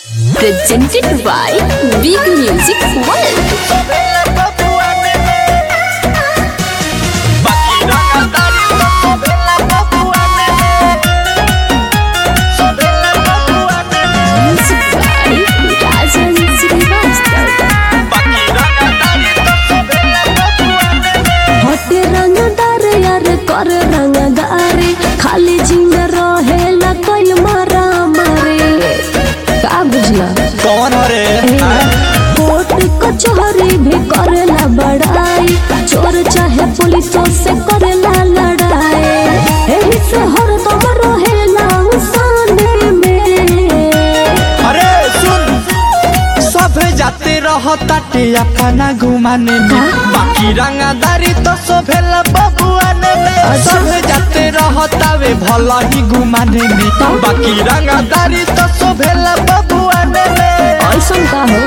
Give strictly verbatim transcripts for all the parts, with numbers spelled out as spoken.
Presented by Big Music World. कर रंगदारी खाली जी में रहेला कोई मारा मारे का बुझला कौन रे कोर्ट कचहरी भी करेला बड़ाई चोर चाहे पुलिसों से करेला लड़ाई एही से हरदम रहेला सामने में। अरे सुन सब जाते रहताटे अपना घुमाने में बाकी रंगदारी तो सोभेला बबुआने में सब जाते रहतावे भला ही घुमाने में बाकी रंगदारी तो सोभेला बबुआने में। ऐसा का हो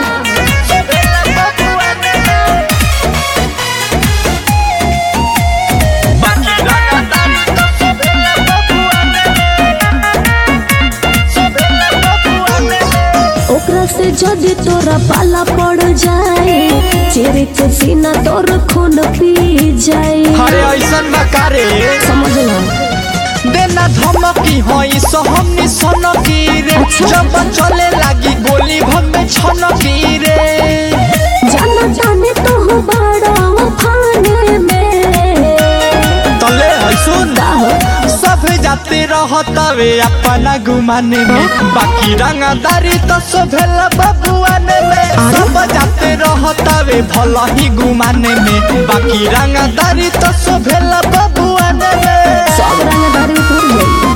ओकरा से जदि तोरा पाला पड़ जाए चेहरे के सीना तोर खून पी जाए। अरे ऐसा मकारे समझ ला देना धमकी होई सहमनी सनकी रे जब चले लागी गोली भम में छनकी रे जाना जाने तो हो बड़ा खाने में तले है सुन सब जाते रहतावे अपना घुमाने में बाकी रंगदारी तो सोभेला बबुआने में सब जाते रहतावे भला ही घुमाने में बाकी रंगदारी तो सोभेला बबुआने में सब रंगदारी तोड़ गई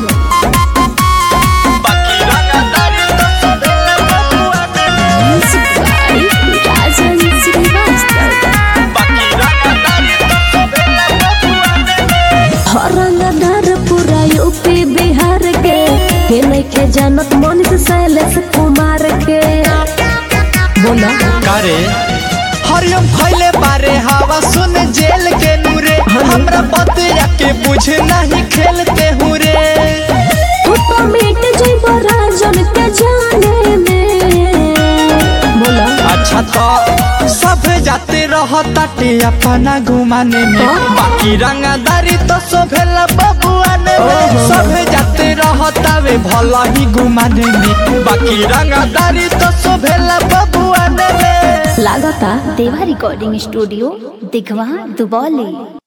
बाकी रंगदारी तो सोभेला बबुआने में राजन श्रीवास्तव बाकी रंगदारी तो सोभेला बबुआने में हर रंगदार पूरा यूपी बिहार के के नहीं के जानत मनीष शैलेश कुमार के बोला करे हरियम फैले बारे हवा सुन जेल के नूरे हमरा बतिया के बुझ नहीं खेलते हूँ रे तू तो मिट जइबो राजन के जाने में बोला अच्छा तो सब जाते रहताटे अपना घुमाने में बाकी रंगदारी तो सोभेला बबुआने में सब जाते रहतावे भला ही घुमाने में बाकी रंगदारी तो सोभेला बबुआने में। लागता देवा रिकॉर्डिंग स्टूडियो दिघवा दुबौली।